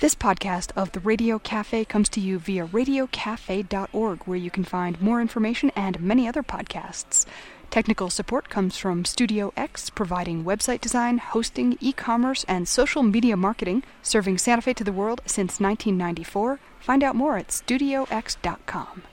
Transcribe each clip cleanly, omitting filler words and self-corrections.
This podcast of the Radio Cafe comes to you via radiocafe.org, where you can find more information and many other podcasts. Technical support comes from Studio X, providing website design, hosting, e-commerce, and social media marketing, serving Santa Fe to the world since 1994. Find out more at studiox.com.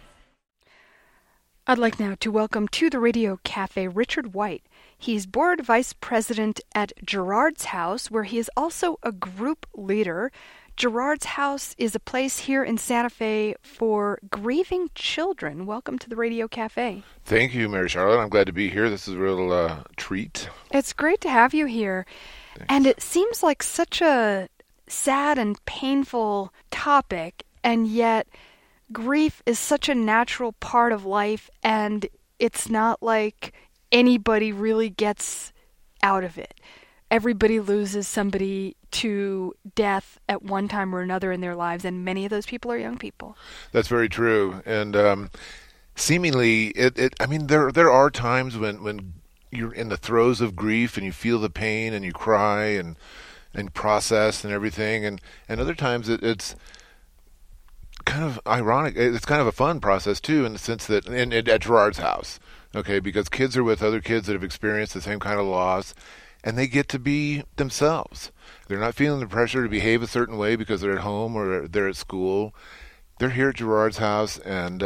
I'd like now to welcome to the Radio Cafe Richard White. He's board vice president at Gerard's House, where he is also a group leader. Gerard's House is a place here in Santa Fe for grieving children. Welcome to the Radio Cafe. Thank you, Mary Charlotte. I'm glad to be here. This is a real treat. It's great to have you here. Thanks. And it seems like such a sad and painful topic, and yet grief is such a natural part of life, and it's not like anybody really gets out of it. Everybody loses somebody to death at one time or another in their lives, and many of those people are young people. That's very true. And seemingly, there are times when you're in the throes of grief and you feel the pain and you cry and process and everything, and other times it's kind of ironic. It's kind of a fun process too, in the sense that at Gerard's House, okay, because kids are with other kids that have experienced the same kind of loss, and they get to be themselves. They're not feeling the pressure to behave a certain way because they're at home or they're at school. They're here at Gerard's House, and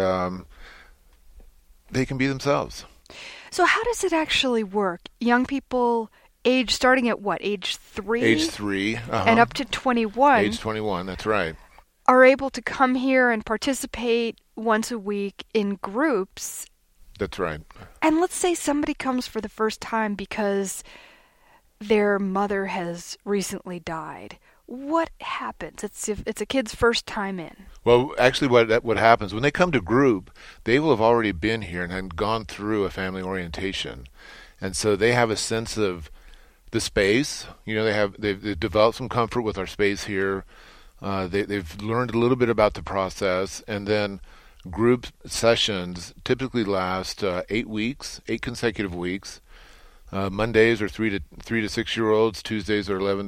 they can be themselves. So how does it actually work? Young people starting at what, age 3? Age 3. And up to 21. Age 21, that's right. Are able to come here and participate once a week in groups. That's right. And let's say somebody comes for the first time because their mother has recently died. What happens? It's a kid's first time in. Well, actually what happens, when they come to group, they will have already been here and gone through a family orientation. And so they have a sense of the space. You know, they've developed some comfort with our space here. They've learned a little bit about the process, and then group sessions typically last 8 weeks, 8 consecutive weeks. Mondays are 3 to 6 year olds. Tuesdays are 7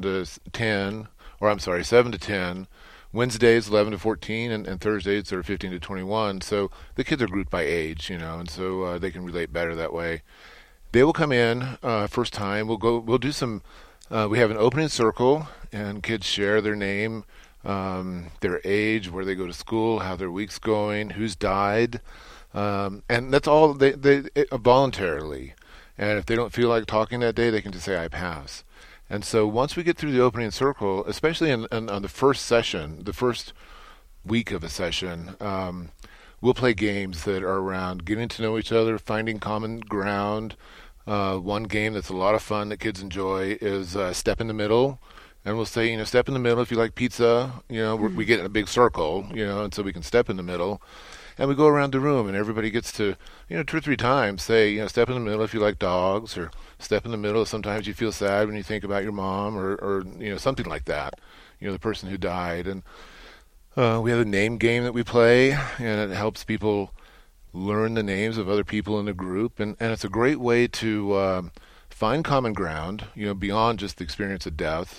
to 10. Wednesdays 11 to 14, and Thursdays are 15 to 21. So the kids are grouped by age, you know, and so they can relate better that way. They will come in first time. We'll do some. We have an opening circle, and kids share their name, their age, where they go to school, how their week's going, who's died, and that's all they voluntarily. And if they don't feel like talking that day, they can just say, I pass. And so once we get through the opening circle, especially on the first session, the first week of a session, we'll play games that are around getting to know each other, finding common ground. One game that's a lot of fun that kids enjoy is Step in the Middle. And we'll say, you know, step in the middle if you like pizza. You know, we get in a big circle, you know, and so we can step in the middle. And we go around the room, and everybody gets to, you know, 2 or 3 times say, you know, step in the middle if you like dogs, or step in the middle if sometimes you feel sad when you think about your mom, or you know, something like that, you know, the person who died. And we have a name game that we play, and it helps people learn the names of other people in the group. And it's a great way to find common ground, you know, beyond just the experience of death,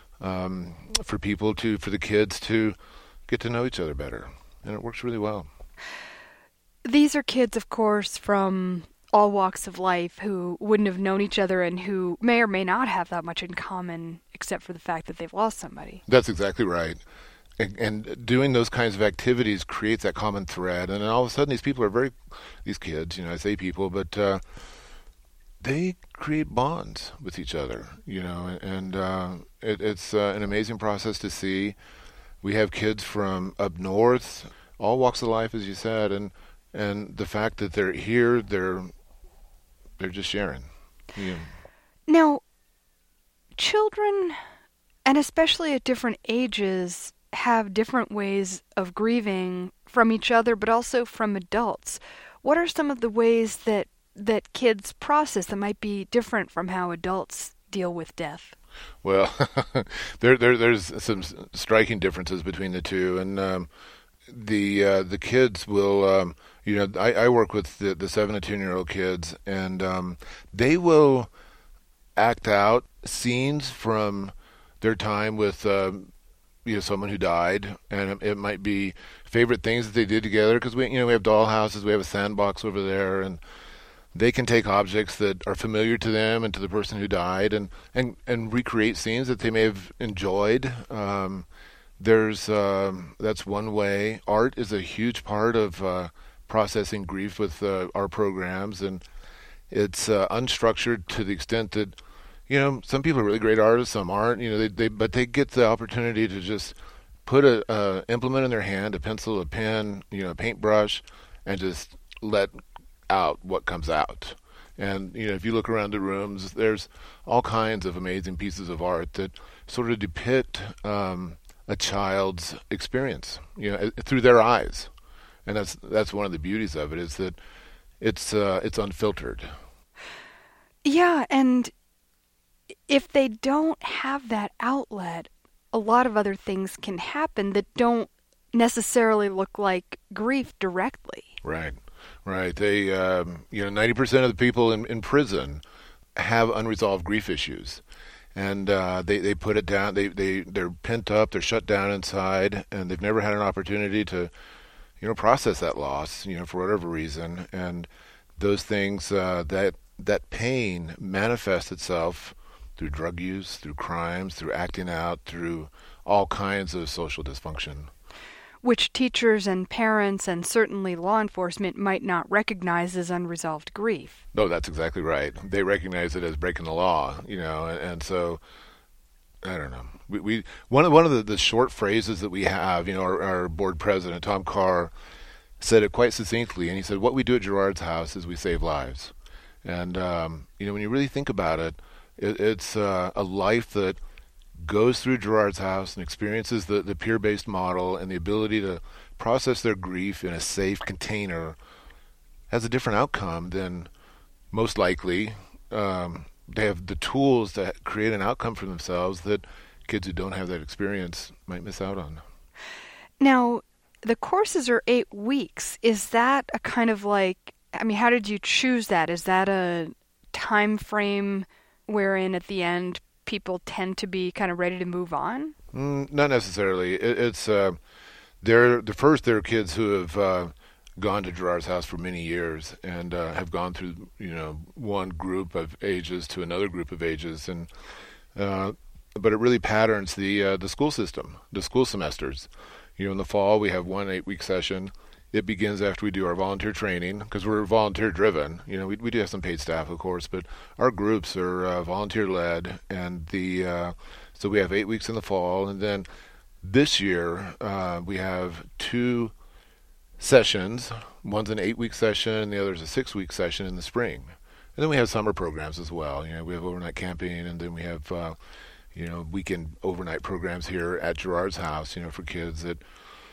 for the kids to get to know each other better. And it works really well. These are kids, of course, from all walks of life who wouldn't have known each other and who may or may not have that much in common, except for the fact that they've lost somebody. That's exactly right. And doing those kinds of activities creates that common thread. And then all of a sudden, these kids, you know, I say people, but they create bonds with each other, you know, and it's an amazing process to see. We have kids from up north, all walks of life, as you said, and the fact that they're here, they're just sharing. Yeah. Now, children, and especially at different ages, have different ways of grieving from each other, but also from adults. What are some of the ways that kids process that might be different from how adults deal with death? Well, there's some striking differences between the two, and the kids will, you know, I work with the 7 to 10-year-old kids, and they will act out scenes from their time with someone who died, and it might be favorite things that they did together, because we have doll houses, we have a sandbox over there, and they can take objects that are familiar to them and to the person who died, and recreate scenes that they may have enjoyed. That's one way. Art is a huge part of processing grief with our programs, and it's unstructured to the extent that some people are really great artists, some aren't. But they get the opportunity to just put a implement in their hand, a pencil, a pen, a paintbrush, and just let out what comes out. And if you look around the rooms, there's all kinds of amazing pieces of art that sort of depict a child's experience, through their eyes. And that's one of the beauties of it, is that it's unfiltered. Yeah, and if they don't have that outlet, a lot of other things can happen that don't necessarily look like grief directly. Right. They, 90% of the people in prison have unresolved grief issues, and they put it down. They're pent up. They're shut down inside, and they've never had an opportunity to, process that loss, for whatever reason. And those things, that pain manifests itself through drug use, through crimes, through acting out, through all kinds of social dysfunction, which teachers and parents and certainly law enforcement might not recognize as unresolved grief. No, that's exactly right. They recognize it as breaking the law, and so I don't know. We one of the short phrases that we have, our board president Tom Carr said it quite succinctly, and he said, "What we do at Gerard's House is we save lives." And when you really think about it, it's a life that goes through Gerard's House and experiences the peer-based model and the ability to process their grief in a safe container has a different outcome than most likely. They have the tools to create an outcome for themselves that kids who don't have that experience might miss out on. Now, the courses are 8 weeks. Is that a kind of how did you choose that? Is that a time frame wherein at the end people tend to be kind of ready to move on? Not necessarily. It's there are kids who have gone to Gerard's House for many years and have gone through one group of ages to another group of ages, and but it really patterns the school system, the school semesters. In the fall we have one 8-week session. It begins after we do our volunteer training, because we're volunteer driven. We do have some paid staff, of course, but our groups are volunteer led, and so we have 8 weeks in the fall, and then this year we have 2 sessions. One's an 8-week session, and the other's a 6-week session in the spring. And then we have summer programs as well. We have overnight camping, and then we have weekend overnight programs here at Gerard's House. For kids that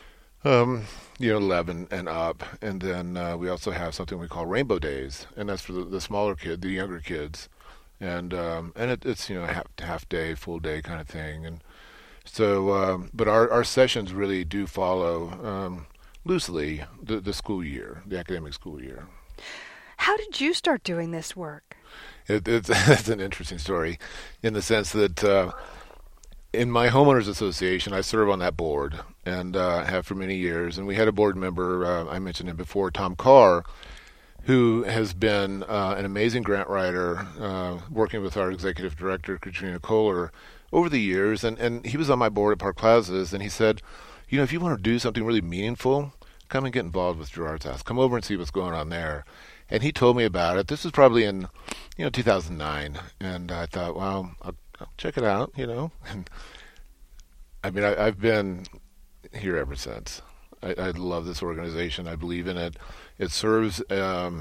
11 and up, and then we also have something we call Rainbow Days, and that's for the smaller kid, the younger kids, and it's a half day, full day kind of thing, and so but our sessions really do follow loosely the school year, the academic school year. How did you start doing this work? It's an interesting story, in the sense that in my homeowners association, I serve on that board and have for many years. And we had a board member, I mentioned him before, Tom Carr, who has been an amazing grant writer, working with our executive director, Katrina Kohler, over the years. And he was on my board at Park Plazas, and he said, if you want to do something really meaningful, come and get involved with Gerard's House. Come over and see what's going on there. And he told me about it. This was probably in 2009. And I thought, well, I'll check it out, And I've been here ever since. I love this organization. I believe in it. It serves a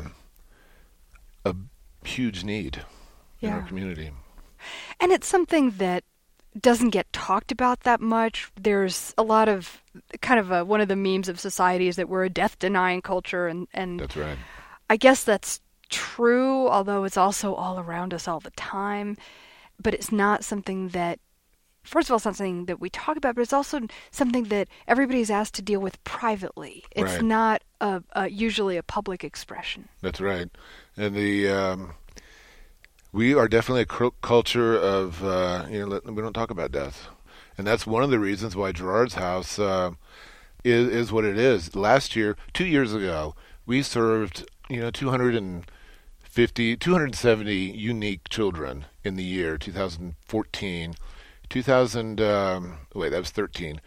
huge need in our community. And it's something that doesn't get talked about that much. There's a lot of kind of one of the memes of society is that we're a death-denying culture, and that's right. I guess that's true, although it's also all around us all the time. But it's not something that, first of all, it's not something that we talk about, but it's also something that everybody's asked to deal with privately. It's right. not usually a public expression. That's right. And we are definitely a culture of, we don't talk about death. And that's one of the reasons why Gerard's House is what it is. Last year, 2 years ago, we served 270 unique children in the year 2014. 2000 wait, that was 13.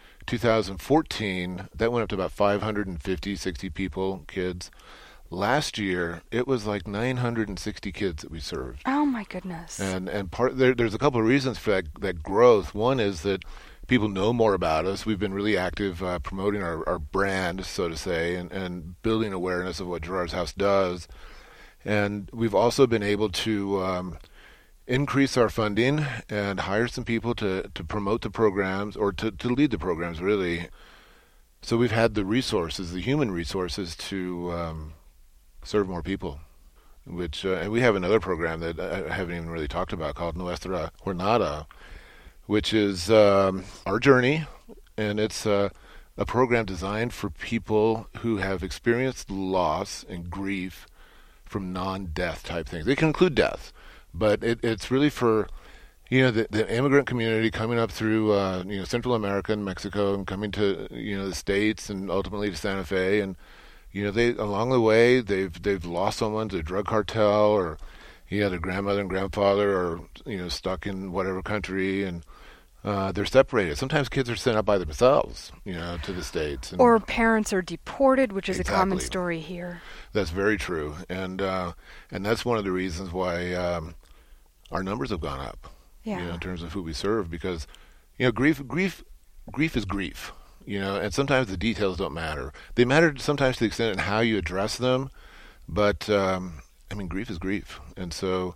2014, that went up to about 550, 60 people, kids. Last year, it was like 960 kids that we served. Oh my goodness! And there's a couple of reasons for that growth. One is that people know more about us. We've been really active promoting our brand, so to say, and building awareness of what Gerard's House does. And we've also been able to increase our funding and hire some people to promote the programs, or to lead the programs, really. So we've had the resources, the human resources, to serve more people. And we have another program that I haven't even really talked about called Nuestra Jornada, which is our journey, and it's a program designed for people who have experienced loss and grief from non-death type things. It can include death, but it's really for the immigrant community coming up through Central America and Mexico, and coming to the States, and ultimately to Santa Fe. And they, along the way, they've lost someone to a drug cartel, or their grandmother and grandfather are stuck in whatever country, and they're separated. Sometimes kids are sent out by themselves, to the States. Or parents are deported, which is Exactly. a common story here. That's very true, and that's one of the reasons why our numbers have gone up. Yeah. In terms of who we serve, because grief is grief. And sometimes the details don't matter. They matter sometimes to the extent of how you address them, but grief is grief, and so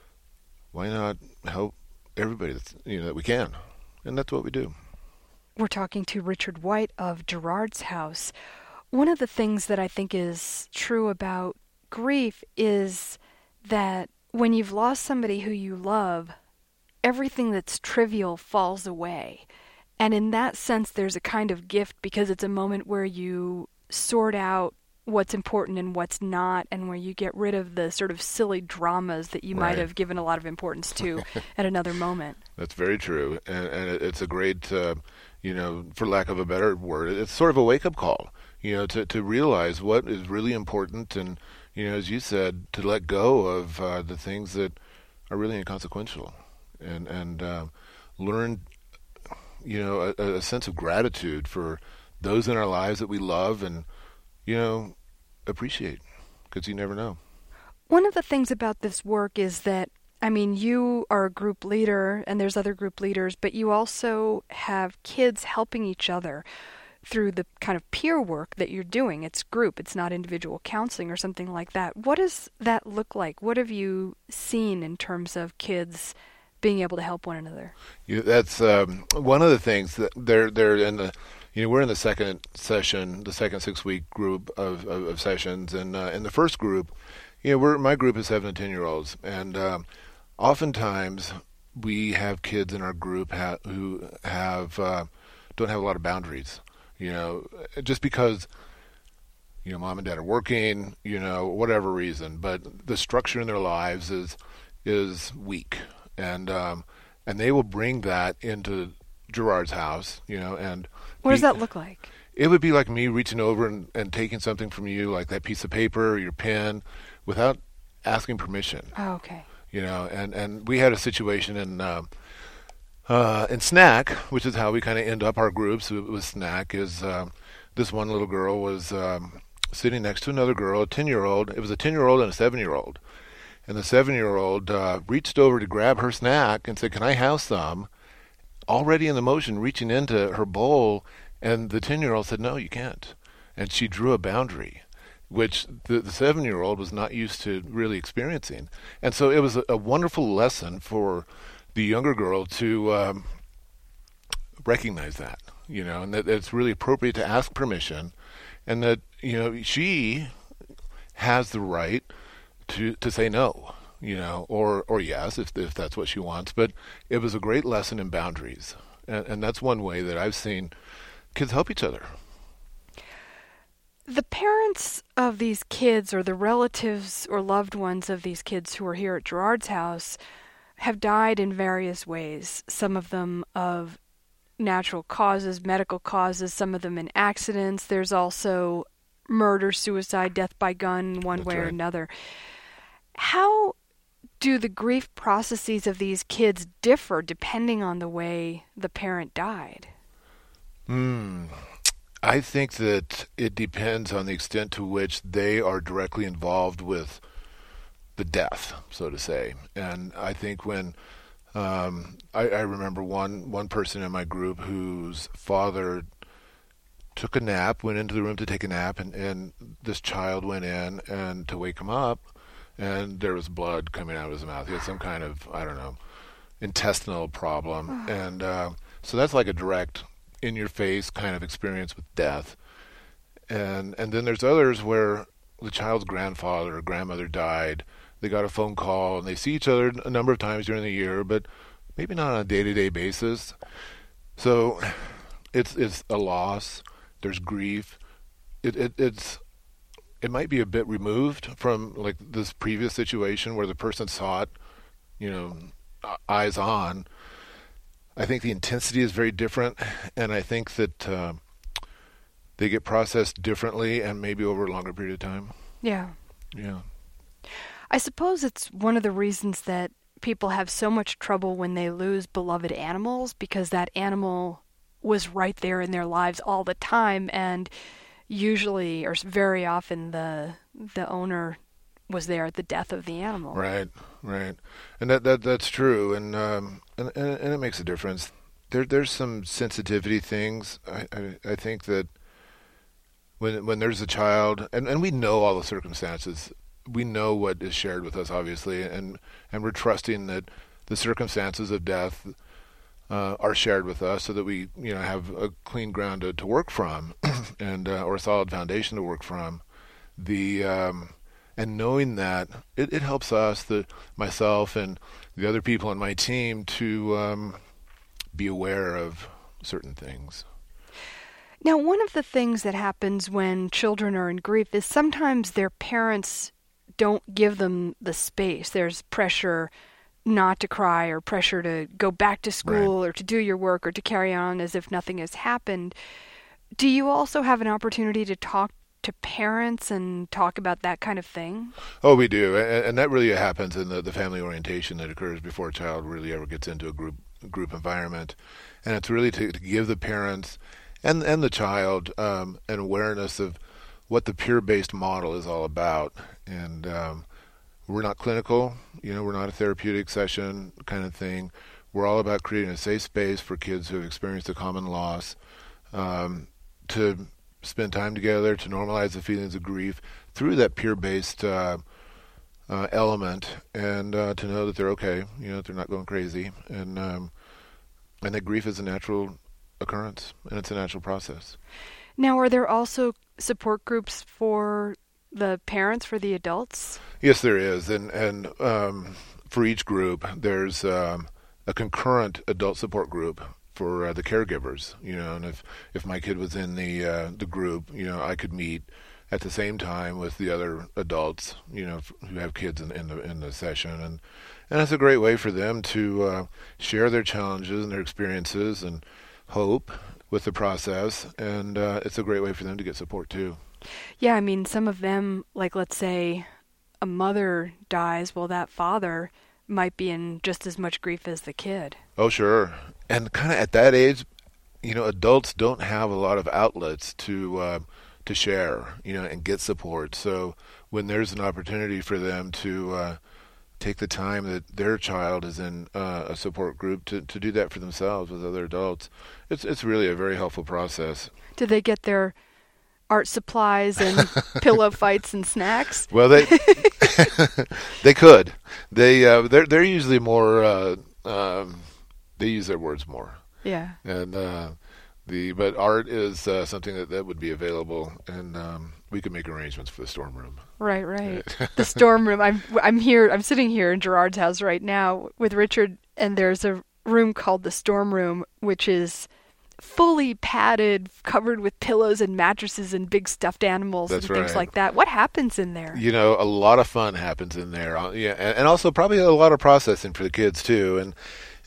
why not help everybody that we can, and that's what we do. We're talking to Richard White of Gerard's House. One of the things that I think is true about grief is that when you've lost somebody who you love, everything that's trivial falls away. And in that sense, there's a kind of gift, because it's a moment where you sort out what's important and what's not, and where you get rid of the sort of silly dramas that you Right. might have given a lot of importance to at another moment. That's very true, and it's a great, for lack of a better word, it's sort of a wake-up call, to realize what is really important, and, as you said, to let go of the things that are really inconsequential, and learn, a sense of gratitude for those in our lives that we love, and, appreciate, because you never know. One of the things about this work is that, you are a group leader, and there's other group leaders, but you also have kids helping each other through the kind of peer work that you're doing. It's group, it's not individual counseling or something like that. What does that look like? What have you seen in terms of kids being able to help one another? That's one of the things that they're in the. We're in the second session, the second 6-week group of sessions, and in the first group, my group is 7 to 10-year-olds, and oftentimes we have kids in our group who don't have a lot of boundaries. Just because mom and dad are working, whatever reason, but the structure in their lives is weak, and they will bring that into Gerard's House, and what does that look like? It would be like me reaching over and taking something from you, like that piece of paper or your pen, without asking permission. Oh, okay. And we had a situation in SNAC, which is how we kind of end up our groups with SNAC, is this one little girl was sitting next to another girl, a 10-year-old. It was a 10-year-old and a 7-year-old. And the 7-year-old reached over to grab her snack and said, "Can I have some?" Already in the motion, reaching into her bowl, and the 10-year-old said, "No, you can't." And she drew a boundary, which the 7-year-old was not used to really experiencing. And so it was a wonderful lesson for the younger girl to recognize that, and that it's really appropriate to ask permission, and that, she has the right to say no, or yes, if that's what she wants. But it was a great lesson in boundaries, and that's one way that I've seen kids help each other. The parents of these kids, or the relatives or loved ones of these kids who are here at Gerard's House, have died in various ways, some of them of natural causes, medical causes, some of them in accidents. There's also murder, suicide, death by gun, one way or another. How do the grief processes of these kids differ depending on the way the parent died? I think that it depends on the extent to which they are directly involved with the death, so to say. And I think when I remember one person in my group whose father took a nap, went into the room to take a nap, and this child went in and to wake him up, and there was blood coming out of his mouth. He had some kind of, I don't know, intestinal problem. And so that's like a direct, in-your-face kind of experience with death. And then there's others where the child's grandfather or grandmother died. They got a phone call, and they see each other a number of times during the year, but maybe not on a day-to-day basis. So it's a loss. There's grief. It might be a bit removed from like this previous situation where the person saw it, eyes on. I think the intensity is very different, and I think that they get processed differently and maybe over a longer period of time. Yeah. Yeah. I suppose it's one of the reasons that people have so much trouble when they lose beloved animals, because that animal was right there in their lives all the time, and usually or very often the owner was there at the death of the animal. Right, and that's true, and it makes a difference. There's some sensitivity things. I think that when there's a child, and we know all the circumstances, we know what is shared with us, obviously, and we're trusting that the circumstances of death are shared with us, so that we have a clean ground to work from, and or a solid foundation to work from. And knowing that, it helps us, myself and the other people on my team, to be aware of certain things. Now, one of the things that happens when children are in grief is sometimes their parents don't give them the space. There's pressure not to cry, or pressure to go back to school, or to do your work, or to carry on as if nothing has happened. Do you also have an opportunity to talk to parents and talk about that kind of thing? Oh, we do, and that really happens in the family orientation that occurs before a child really ever gets into a group environment, and it's really to give the parents and the child an awareness of what the peer-based model is all about. And we're not clinical, we're not a therapeutic session kind of thing. We're all about creating a safe space for kids who have experienced a common loss, to spend time together, to normalize the feelings of grief through that peer-based element, and to know that they're okay, that they're not going crazy, and that grief is a natural occurrence, and it's a natural process. Now, are there also support groups for the parents, for the adults? Yes, there is, and for each group, there's a concurrent adult support group for the caregivers, and if my kid was in the group, I could meet at the same time with the other adults, who have kids in the session, and it's a great way for them to share their challenges and their experiences and hope with the process, and it's a great way for them to get support too. Yeah, I mean, some of them, like let's say a mother dies, well, that father might be in just as much grief as the kid. Oh, sure. And kind of at that age, adults don't have a lot of outlets to share, and get support. So when there's an opportunity for them to take the time that their child is in a support group to do that for themselves with other adults, it's really a very helpful process. Do they get their art supplies and pillow fights and snacks? Well, they they could. They're usually more. They use their words more. Yeah. And but art is something that would be available, and we could make arrangements for the storm room. Right. The storm room. I'm here. I'm sitting here in Gerard's house right now with Richard, and there's a room called the storm room, which is fully padded, covered with pillows and mattresses and big stuffed animals. That's and things right. like that. What happens in there? A lot of fun happens in there. Yeah, and also probably a lot of processing for the kids too.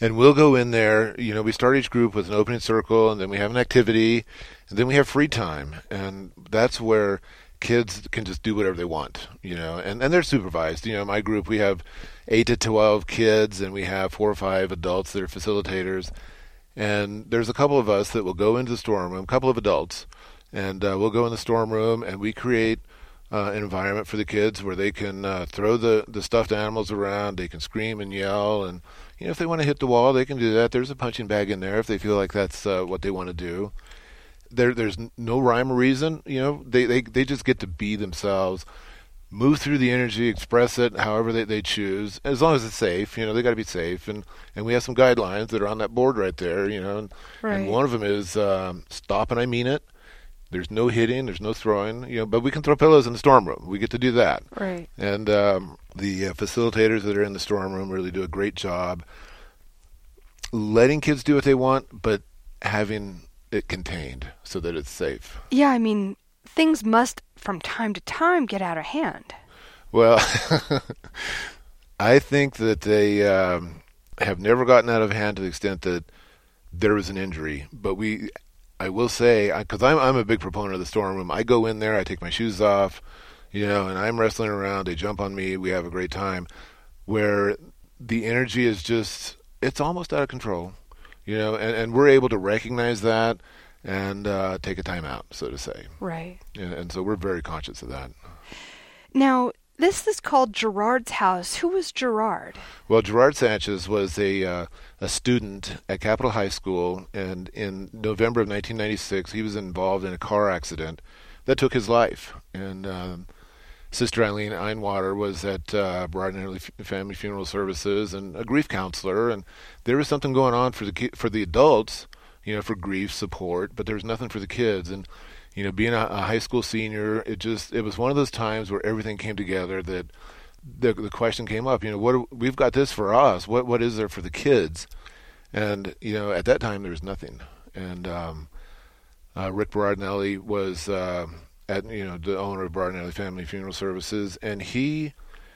And we'll go in there, we start each group with an opening circle, and then we have an activity, and then we have free time. And that's where kids can just do whatever they want, and they're supervised. My group, we have 8 to 12 kids, and we have 4 or 5 adults that are facilitators. And there's a couple of us that will go into the storm room, a couple of adults, and we'll go in the storm room, and we create an environment for the kids where they can throw the stuffed animals around, they can scream and yell, and if they want to hit the wall, they can do that. There's a punching bag in there if they feel like that's what they want to do. There's no rhyme or reason. They just get to be themselves, move through the energy, express it however they choose, as long as it's safe. They got to be safe, and we have some guidelines that are on that board right there. And one of them is stop and I mean it. There's no hitting, there's no throwing, but we can throw pillows in the storm room. We get to do that. Right. And the facilitators that are in the storm room really do a great job letting kids do what they want, but having it contained so that it's safe. Yeah, I mean, things must, from time to time, get out of hand. Well, I think that they have never gotten out of hand to the extent that there was an injury. But I will say, because I'm a big proponent of the storm room, I go in there, I take my shoes off, and I'm wrestling around, they jump on me, we have a great time, where the energy is just, it's almost out of control, and we're able to recognize that and take a time out, so to say. Right. And so we're very conscious of that. Now, this is called Gerard's House. Who was Gerard? Well, Gerard Sanchez was a student at Capitol High School, and in November of 1996, he was involved in a car accident that took his life. And Sister Eileen Einwater was at Brard and Early Family Funeral Services and a grief counselor, and there was something going on for the adults, for grief support, but there was nothing for the kids. And being a high school senior, it was one of those times where everything came together that the question came up, we've got this for us. What is there for the kids? And, at that time there was nothing. And Rick Berardinelli was the owner of Berardinelli Family Funeral Services, and he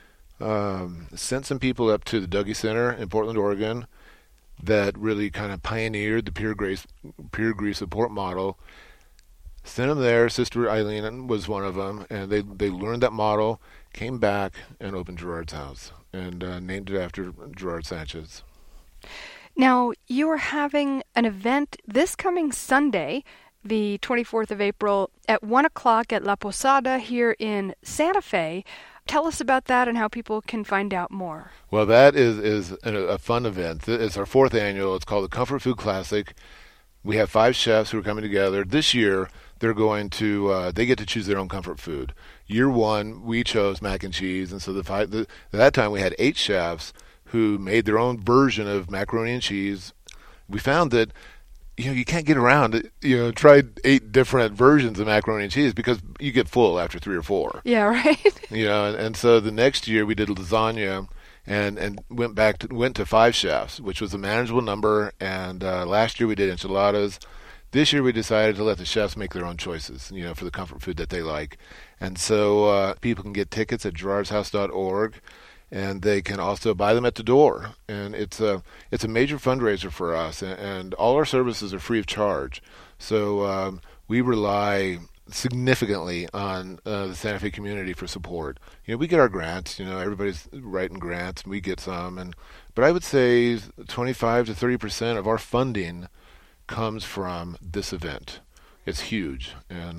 sent some people up to the Dougy Center in Portland, Oregon, that really kind of pioneered the peer grief support model. Sent them there. Sister Eileen was one of them, and they learned that model, came back, and opened Gerard's House, and named it after Gerard Sanchez. Now, you are having an event this coming Sunday, the 24th of April, at 1 o'clock at La Posada here in Santa Fe. Tell us about that and how people can find out more. Well, that is a fun event. It's our 4th annual. It's called the Comfort Food Classic. We have 5 chefs who are coming together. This year, they're going to they get to choose their own comfort food. Year 1, we chose mac and cheese, and so at that time we had 8 chefs who made their own version of macaroni and cheese. We found that you can't get around it. Tried 8 different versions of macaroni and cheese because you get full after 3 or 4. Yeah, right. And so the next year we did lasagna. And went to 5 chefs, which was a manageable number. And last year we did enchiladas. This year we decided to let the chefs make their own choices, for the comfort food that they like. And so people can get tickets at gerardshouse.org, and they can also buy them at the door. And it's a major fundraiser for us, and all our services are free of charge. So we rely significantly on the Santa Fe community for support. We get our grants. Everybody's writing grants, and we get some. But I would say 25 to 30% of our funding comes from this event. It's huge, and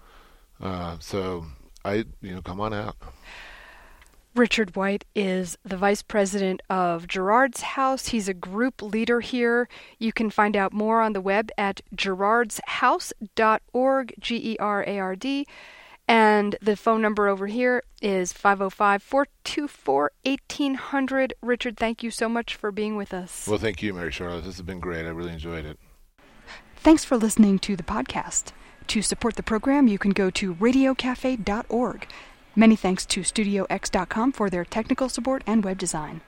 so come on out. Richard White is the vice president of Gerard's House. He's a group leader here. You can find out more on the web at gerardshouse.org, GERARD. And the phone number over here is 505-424-1800. Richard, thank you so much for being with us. Well, thank you, Mary Charlotte. This has been great. I really enjoyed it. Thanks for listening to the podcast. To support the program, you can go to radiocafe.org. Many thanks to StudioX.com for their technical support and web design.